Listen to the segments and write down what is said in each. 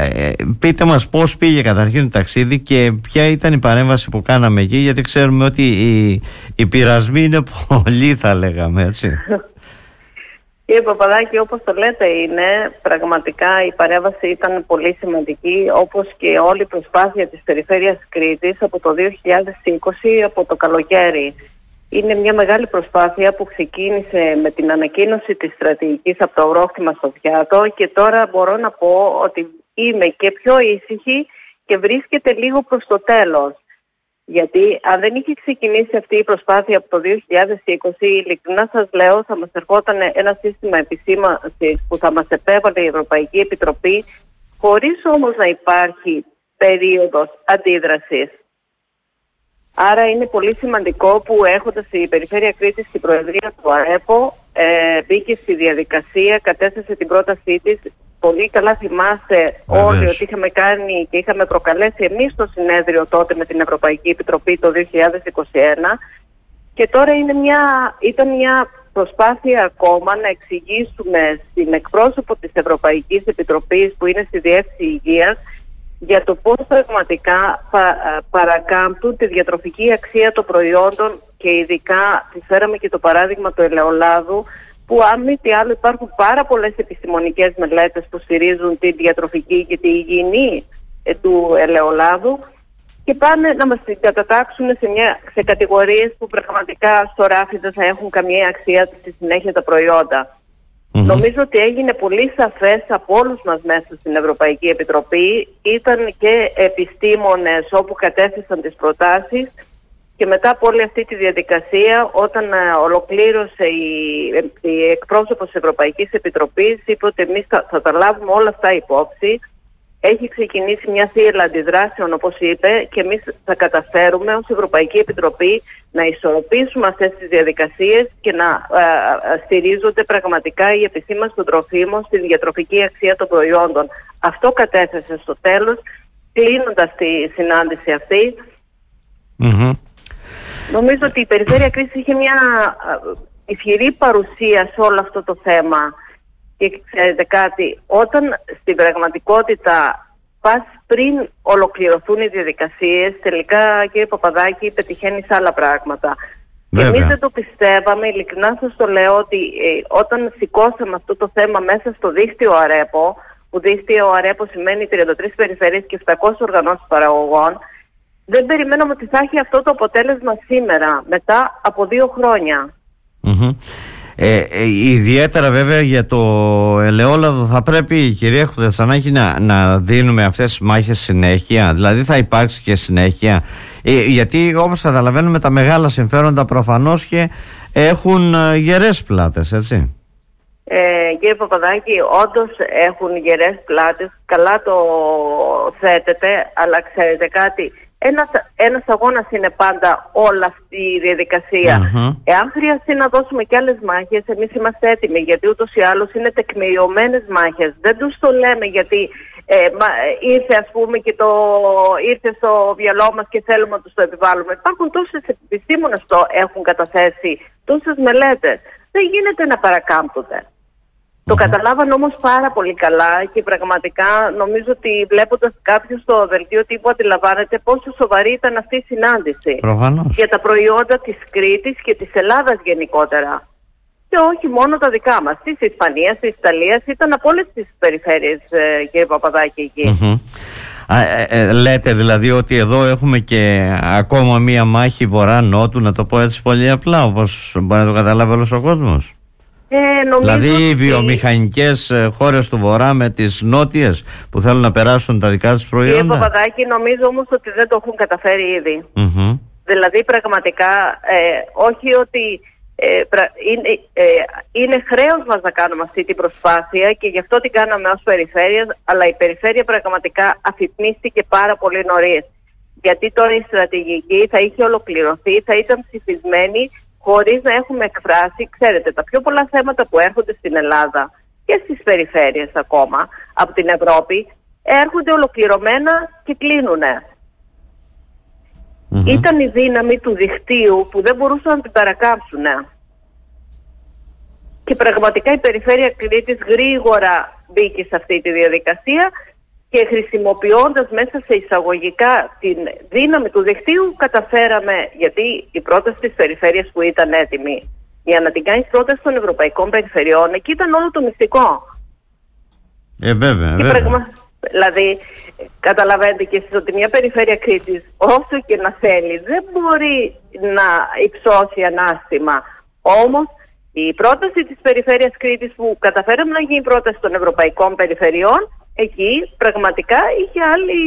Πείτε μας πώς πήγε καταρχήν το ταξίδι και ποια ήταν η παρέμβαση που κάναμε εκεί, γιατί ξέρουμε ότι οι πειρασμοί είναι πολλοί, θα λέγαμε, έτσι. Κύριε Παπαδάκη, όπως το λέτε, είναι πραγματικά η παρέμβαση ήταν πολύ σημαντική, όπως και όλη η προσπάθεια της Περιφέρειας Κρήτης από το 2020, από το καλοκαίρι. Είναι μια μεγάλη προσπάθεια που ξεκίνησε με την ανακοίνωση της στρατηγικής από το αγρόκτημα στο πιάτο και τώρα μπορώ να πω ότι είμαι και πιο ήσυχη και βρίσκεται λίγο προς το τέλος. Γιατί αν δεν είχε ξεκινήσει αυτή η προσπάθεια από το 2020, ειλικρινά σας λέω, θα μας ερχόταν ένα σύστημα επισήμανσης που θα μας επέβαλε η Ευρωπαϊκή Επιτροπή, χωρίς όμως να υπάρχει περίοδος αντίδρασης. Άρα είναι πολύ σημαντικό που έχοντας η Περιφέρεια Κρήτης στην Προεδρία του ΑΕΠΟ μπήκε στη διαδικασία, κατέθεσε την πρότασή της. Πολύ καλά θυμάστε όλοι ότι είχαμε κάνει και είχαμε προκαλέσει εμείς το συνέδριο τότε με την Ευρωπαϊκή Επιτροπή το 2021 και τώρα ήταν μια προσπάθεια ακόμα να εξηγήσουμε στην εκπρόσωπο της Ευρωπαϊκής Επιτροπής που είναι στη Διεύθυνση Υγείας για το πώς πραγματικά παρακάμπτουν τη διατροφική αξία των προϊόντων και ειδικά της φέραμε και το παράδειγμα του ελαιολάδου, που αν μη τι άλλο υπάρχουν πάρα πολλές επιστημονικές μελέτες που στηρίζουν τη διατροφική και τη υγιεινή του ελαιολάδου και πάνε να μας την κατατάξουν σε κατηγορίες που πραγματικά στο ράφι δεν θα έχουν καμία αξία στη συνέχεια τα προϊόντα. Νομίζω ότι έγινε πολύ σαφές από όλους μας μέσα στην Ευρωπαϊκή Επιτροπή. Ήταν και επιστήμονες όπου κατέθεσαν τις προτάσεις και μετά από όλη αυτή τη διαδικασία, όταν ολοκλήρωσε η εκπρόσωπος της Ευρωπαϊκής Επιτροπής, είπε ότι εμείς θα τα λάβουμε όλα αυτά υπόψη. Έχει ξεκινήσει μια θύελα αντιδράσεων, όπως είπε, και εμείς θα καταφέρουμε ως Ευρωπαϊκή Επιτροπή να ισορροπήσουμε αυτές τις διαδικασίες και να στηρίζονται πραγματικά η επισήμανση των τροφίμων στη διατροφική αξία των προϊόντων. Αυτό κατέθεσε στο τέλος, κλείνοντας τη συνάντηση αυτή. Νομίζω ότι η Περιφέρεια Κρήτης είχε μια ισχυρή παρουσία σε όλο αυτό το θέμα. Και ξέρετε κάτι, όταν στην πραγματικότητα πας πριν ολοκληρωθούν οι διαδικασίες, τελικά κύριε Παπαδάκη πετυχαίνεις άλλα πράγματα. Εμείς δεν το πιστεύαμε, ειλικρινά σας το λέω, ότι όταν σηκώσαμε αυτό το θέμα μέσα στο δίκτυο ΑΡΕΠΟ, που δίκτυο ΑΡΕΠΟ σημαίνει 33 περιφέρειες και 700 οργανώσεις παραγωγών, δεν περιμέναμε ότι θα έχει αυτό το αποτέλεσμα σήμερα, μετά από 2 χρόνια. Ιδιαίτερα βέβαια για το ελαιόλαδο θα πρέπει, κυρία Χουδεσανάκη, να δίνουμε αυτές τις μάχες συνέχεια, δηλαδή θα υπάρξει και συνέχεια, γιατί όπως καταλαβαίνουμε τα μεγάλα συμφέροντα προφανώς και έχουν γερές πλάτες, έτσι. Κύριε Παπαδάκη, όντως έχουν γερές πλάτες, καλά το θέτετε, αλλά ξέρετε κάτι, ένας αγώνας είναι πάντα όλη αυτή η διαδικασία. Εάν χρειαστεί να δώσουμε και άλλες μάχες, εμείς είμαστε έτοιμοι, γιατί ούτως ή άλλως είναι τεκμηριωμένες μάχες. Δεν τους το λέμε γιατί ήρθε ας πούμε και ήρθε στο βιαλό μας και θέλουμε να τους το επιβάλλουμε. Υπάρχουν τόσες επιστήμονες που το έχουν καταθέσει, τόσες μελέτες. Δεν γίνεται να παρακάμπτονται. Το καταλάβαν όμως πάρα πολύ καλά και πραγματικά νομίζω ότι βλέποντας κάποιους στο δελτίο τύπου αντιλαμβάνεται πόσο σοβαρή ήταν αυτή η συνάντηση. Προφανώς. Για τα προϊόντα της Κρήτης και της Ελλάδας γενικότερα. Και όχι μόνο τα δικά μας. Της Ισπανίας, της Ιταλίας, ήταν από όλες τις περιφέρειες, κύριε Παπαδάκη, εκεί. Λέτε δηλαδή ότι εδώ έχουμε και ακόμα μία μάχη βορρά-νότου, να το πω έτσι πολύ απλά, όπως μπορεί να το καταλάβει όλος ο κόσμος. Δηλαδή οι βιομηχανικές χώρες του Βορρά με τις νότιες που θέλουν να περάσουν τα δικά τους προϊόντα. Κύριε Παπαδάκη, νομίζω όμως ότι δεν το έχουν καταφέρει ήδη. Δηλαδή πραγματικά όχι ότι είναι χρέος μας να κάνουμε αυτή την προσπάθεια και γι' αυτό την κάναμε ως περιφέρεια, αλλά η περιφέρεια πραγματικά αφυπνίστηκε πάρα πολύ νωρίς. Γιατί τώρα η στρατηγική θα είχε ολοκληρωθεί, θα ήταν ψηφισμένη χωρίς να έχουμε εκφράσει, ξέρετε, τα πιο πολλά θέματα που έρχονται στην Ελλάδα και στις περιφέρειες ακόμα από την Ευρώπη έρχονται ολοκληρωμένα και κλείνουνε. Ήταν η δύναμη του δικτύου που δεν μπορούσαν να την παρακάμψουν. Και πραγματικά η Περιφέρεια Κρήτης γρήγορα μπήκε σε αυτή τη διαδικασία και χρησιμοποιώντας μέσα σε εισαγωγικά την δύναμη του δικτύου καταφέραμε, γιατί η πρόταση της περιφέρειας που ήταν έτοιμη για να την κάνεις πρόταση των ευρωπαϊκών περιφερειών, εκεί ήταν όλο το μυστικό. Βέβαια. Δηλαδή, καταλαβαίνετε και εσείς ότι μια περιφέρεια Κρήτης, όσο και να θέλει, δεν μπορεί να υψώσει ανάστημα. Όμως, η πρόταση της περιφέρειας Κρήτης που καταφέραμε να γίνει πρόταση των ευρωπαϊκών περιφερειών, εκεί πραγματικά είχε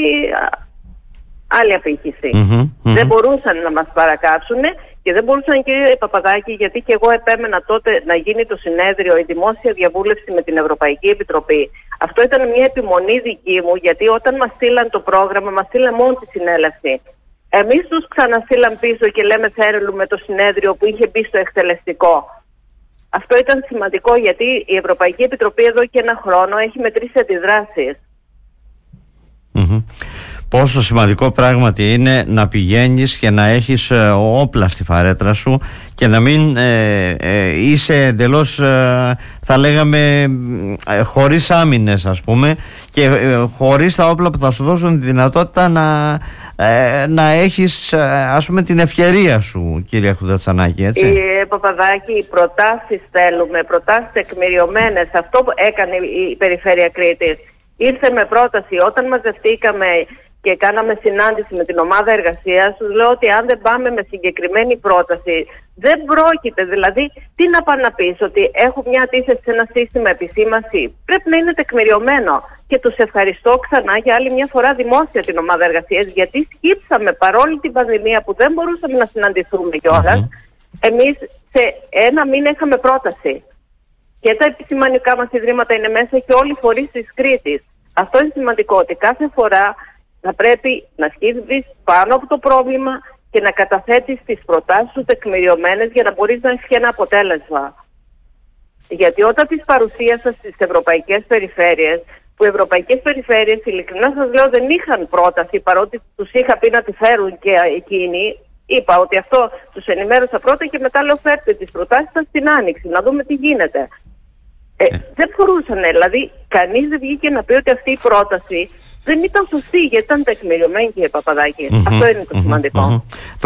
άλλη απήχηση. Δεν μπορούσαν να μας παρακάψουν και δεν μπορούσαν, κύριε Παπαδάκη, γιατί και εγώ επέμενα τότε να γίνει το συνέδριο, η δημόσια διαβούλευση με την Ευρωπαϊκή Επιτροπή. Αυτό ήταν μια επιμονή δική μου, γιατί όταν μας στείλαν το πρόγραμμα, μας στείλαν μόνο τη συνέλευση. Εμείς τους ξαναστείλαν πίσω και λέμε θέλουμε το συνέδριο που είχε μπει στο εκτελεστικό. Αυτό ήταν σημαντικό, γιατί η Ευρωπαϊκή Επιτροπή εδώ και ένα χρόνο έχει μετρήσει αντιδράσεις. Πόσο σημαντικό πράγματι είναι να πηγαίνεις και να έχεις όπλα στη φαρέτρα σου και να μην είσαι εντελώς, θα λέγαμε, χωρίς άμυνες, ας πούμε, και χωρίς τα όπλα που θα σου δώσουν τη δυνατότητα να έχεις, ας πούμε, την ευκαιρία σου, κύριε Χουδατσανάκη, έτσι. Παπαδάκη, προτάσεις θέλουμε, προτάσεις τεκμηριωμένες. Αυτό που έκανε η Περιφέρεια Κρήτης. Ήρθε με πρόταση όταν μαζευτήκαμε και κάναμε συνάντηση με την ομάδα εργασίας. Τους λέω ότι αν δεν πάμε με συγκεκριμένη πρόταση, δεν πρόκειται. Δηλαδή, τι να πάνε να πεις, ότι έχω μια αντίθεση σε ένα σύστημα επισήμανση. Πρέπει να είναι τεκμηριωμένο. Και τους ευχαριστώ ξανά για άλλη μια φορά δημόσια την ομάδα εργασίας, γιατί σκύψαμε παρόλη την πανδημία που δεν μπορούσαμε να συναντηθούμε κιόλας. Εμείς σε ένα μήνα είχαμε πρόταση. Και τα επισημανικά μας ιδρύματα είναι μέσα και όλοι οι φορείς της Κρήτης. Αυτό είναι σημαντικό, ότι κάθε φορά θα πρέπει να σκύβεις πάνω από το πρόβλημα και να καταθέτεις τις προτάσεις σου τεκμηριωμένες για να μπορείς να έχεις και ένα αποτέλεσμα. Γιατί όταν τις παρουσίασα στις ευρωπαϊκές περιφέρειες, που οι ευρωπαϊκές περιφέρειες, ειλικρινά σας λέω, δεν είχαν πρόταση, παρότι τους είχα πει να τη φέρουν και εκείνοι, είπα ότι αυτό τους ενημέρωσα πρώτα και μετά λέω φέρτε τις προτάσεις σας στην Άνοιξη, να δούμε τι γίνεται. Δεν μπορούσαν, δηλαδή κανείς δεν βγήκε να πει ότι αυτή η πρόταση δεν ήταν σωστή, γιατί ήταν τεκμηριωμένη, κύριε Παπαδάκη. Αυτό είναι το σημαντικό.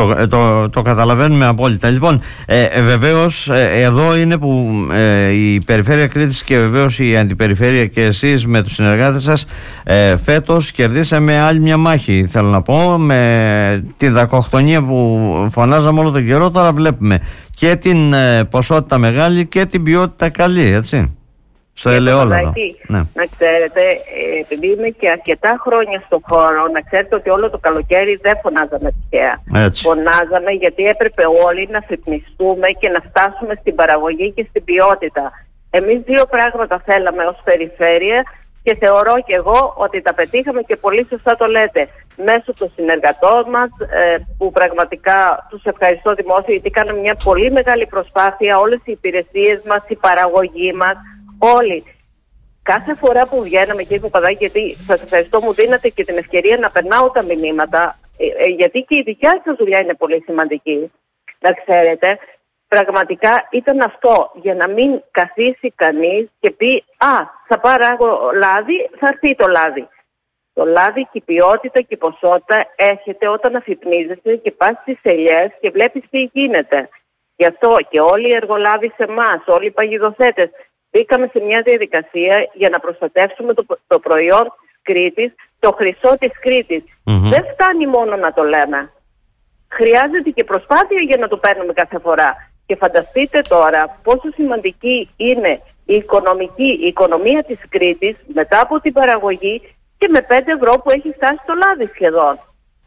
Το καταλαβαίνουμε απόλυτα. Λοιπόν, βεβαίως εδώ είναι που η Περιφέρεια Κρήτης και βεβαίως η Αντιπεριφέρεια και εσείς με τους συνεργάτες σας φέτος κερδίσαμε άλλη μια μάχη, θέλω να πω, με τη δακοκτονία που φωνάζαμε όλο τον καιρό. Τώρα βλέπουμε και την ποσότητα μεγάλη και την ποιότητα καλή, έτσι. Στο ελαιόλαδο. Ναι. Να ξέρετε, επειδή είμαι και αρκετά χρόνια στον χώρο, να ξέρετε ότι όλο το καλοκαίρι δεν φωνάζαμε τυχαία. Φωνάζαμε γιατί έπρεπε όλοι να θυπνιστούμε και να φτάσουμε στην παραγωγή και στην ποιότητα. Εμείς δύο πράγματα θέλαμε ως περιφέρεια και θεωρώ και εγώ ότι τα πετύχαμε και πολύ σωστά το λέτε. Μέσω των συνεργατών μας, που πραγματικά τους ευχαριστώ δημόσια, γιατί κάναμε μια πολύ μεγάλη προσπάθεια, όλες οι υπηρεσίες μας, η παραγωγή μας, όλοι. Κάθε φορά που βγαίναμε, κύριε Παπαδάκη, γιατί σας ευχαριστώ, μου δίνατε και την ευκαιρία να περνάω τα μηνύματα, γιατί και η δικιά σας δουλειά είναι πολύ σημαντική. Να ξέρετε, πραγματικά ήταν αυτό, για να μην καθίσει κανείς και πει θα παράγω λάδι, θα έρθει το λάδι. Το λάδι και η ποιότητα και η ποσότητα έρχεται όταν αφυπνίζεσαι και πας στις ελιές και βλέπεις τι γίνεται. Γι' αυτό και όλοι οι εργολάβοι σε εμάς, όλοι οι παγιδοθέτες, μπήκαμε σε μια διαδικασία για να προστατεύσουμε το προϊόν της Κρήτης, το χρυσό της Κρήτης. Δεν φτάνει μόνο να το λέμε. Χρειάζεται και προσπάθεια για να το παίρνουμε κάθε φορά. Και φανταστείτε τώρα πόσο σημαντική είναι η οικονομία της Κρήτης μετά από την παραγωγή και με 5 ευρώ που έχει φτάσει το λάδι σχεδόν.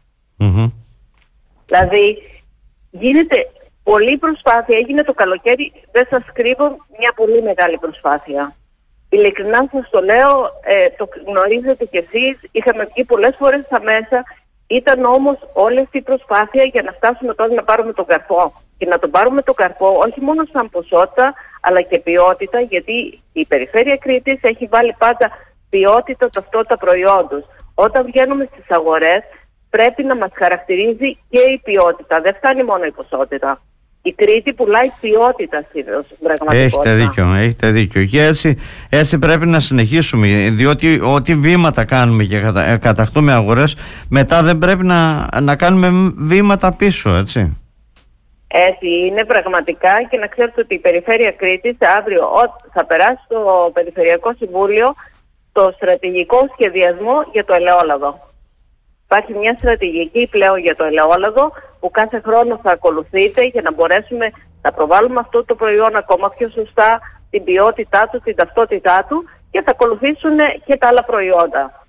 Δηλαδή γίνεται πολλή προσπάθεια, έγινε το καλοκαίρι, δεν σας κρύβω, μια πολύ μεγάλη προσπάθεια. Ειλικρινά σας το λέω, το γνωρίζετε κι εσείς, είχαμε βγει πολλές φορές στα μέσα, ήταν όμως όλη αυτή η προσπάθεια για να φτάσουμε τώρα να πάρουμε τον καρπό. Και να τον πάρουμε τον καρπό όχι μόνο σαν ποσότητα, αλλά και ποιότητα, γιατί η Περιφέρεια Κρήτης έχει βάλει πάντα ποιότητα, ταυτότητα προϊόντος. Όταν βγαίνουμε στις αγορές πρέπει να μας χαρακτηρίζει και η ποιότητα, δεν φτάνει μόνο η ποσότητα. Η Κρήτη πουλάει ποιότητα στην πραγματικότητα. Έχετε δίκιο. Και έτσι πρέπει να συνεχίσουμε, διότι ό,τι βήματα κάνουμε και κατακτούμε αγορές, μετά δεν πρέπει να κάνουμε βήματα πίσω, έτσι. Έτσι είναι πραγματικά, και να ξέρετε ότι η Περιφέρεια Κρήτης αύριο θα περάσει στο Περιφερειακό Συμβούλιο το στρατηγικό σχεδιασμό για το ελαιόλαδο. Υπάρχει μια στρατηγική πλέον για το ελαιόλαδο που κάθε χρόνο θα ακολουθείται για να μπορέσουμε να προβάλλουμε αυτό το προϊόν ακόμα πιο σωστά, την ποιότητά του, την ταυτότητά του, και θα ακολουθήσουν και τα άλλα προϊόντα.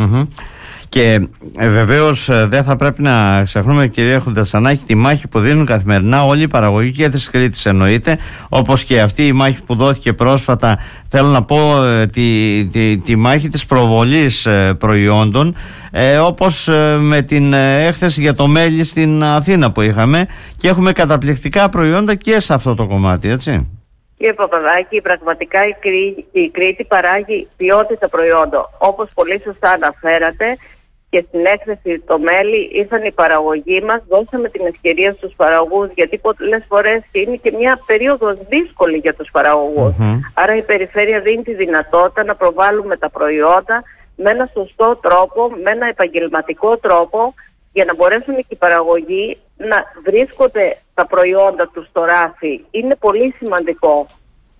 Και βεβαίως δεν θα πρέπει να ξεχνούμε, κυρία Χουντασανάκη, τη μάχη που δίνουν καθημερινά όλοι οι παραγωγοί και της Κρήτης, εννοείται, όπως και αυτή η μάχη που δόθηκε πρόσφατα, θέλω να πω, τη μάχη της προβολής προϊόντων, όπως με την έκθεση για το μέλι στην Αθήνα που είχαμε, και έχουμε καταπληκτικά προϊόντα και σε αυτό το κομμάτι, έτσι. Κύριε Παπαδάκη, πραγματικά η Κρήτη παράγει ποιότητα προϊόντων. Όπως πολύ σωστά αναφέρατε, και στην έκθεση το μέλι ήρθαν οι παραγωγοί μας, δώσαμε την ευκαιρία στους παραγωγούς, γιατί πολλές φορές είναι και μια περίοδος δύσκολη για τους παραγωγούς. Άρα η Περιφέρεια δίνει τη δυνατότητα να προβάλλουμε τα προϊόντα με ένα σωστό τρόπο, με ένα επαγγελματικό τρόπο, για να μπορέσουν και οι παραγωγοί να βρίσκονται τα προϊόντα τους στο ράφι. Είναι πολύ σημαντικό.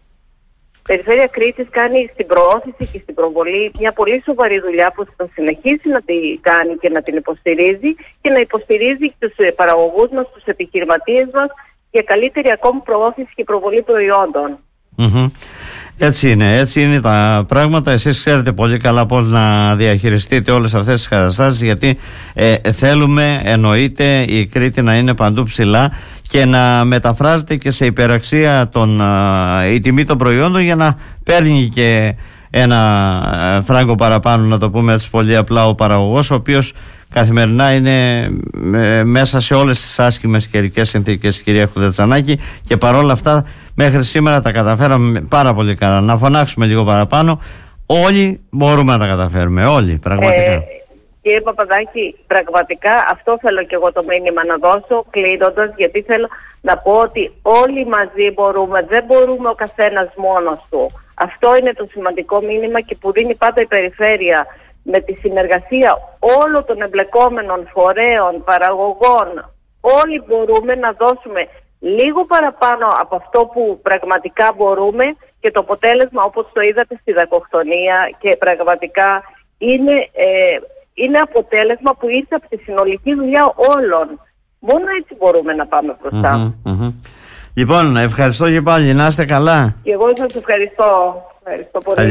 Η Περιφέρεια Κρήτης κάνει στην προώθηση και στην προβολή μια πολύ σοβαρή δουλειά που θα συνεχίσει να την κάνει και να την υποστηρίζει, και να υποστηρίζει τους παραγωγούς μας, τους επιχειρηματίες μας, για καλύτερη ακόμη προώθηση και προβολή προϊόντων. Έτσι είναι τα πράγματα. Εσείς ξέρετε πολύ καλά πώς να διαχειριστείτε όλες αυτές τις καταστάσεις, γιατί θέλουμε, εννοείται, η Κρήτη να είναι παντού ψηλά και να μεταφράζεται και σε υπεραξία η τιμή των προϊόντων, για να παίρνει και ένα φράγκο παραπάνω, να το πούμε έτσι πολύ απλά, ο παραγωγός, ο οποίος καθημερινά είναι μέσα σε όλες τις άσχημες καιρικές συνθήκες, κυρία Χουντασανάκη, και παρόλα αυτά μέχρι σήμερα τα καταφέραμε πάρα πολύ καλά. Να φωνάξουμε λίγο παραπάνω. Όλοι μπορούμε να τα καταφέρουμε, όλοι, πραγματικά. Κύριε Παπαδάκη, πραγματικά αυτό θέλω και εγώ το μήνυμα να δώσω, κλείνοντας, γιατί θέλω να πω ότι όλοι μαζί μπορούμε, δεν μπορούμε ο καθένας μόνος του. Αυτό είναι το σημαντικό μήνυμα, και που δίνει πάντα η Περιφέρεια, με τη συνεργασία όλων των εμπλεκόμενων φορέων, παραγωγών. Όλοι μπορούμε να δώσουμε λίγο παραπάνω από αυτό που πραγματικά μπορούμε, και το αποτέλεσμα, όπως το είδατε στη δακοκτονία, και πραγματικά είναι αποτέλεσμα που ήρθε από τη συνολική δουλειά όλων. Μόνο έτσι μπορούμε να πάμε μπροστά. Λοιπόν, ευχαριστώ και πάλι. Να είστε καλά. Και εγώ σας ευχαριστώ. Ευχαριστώ πολύ.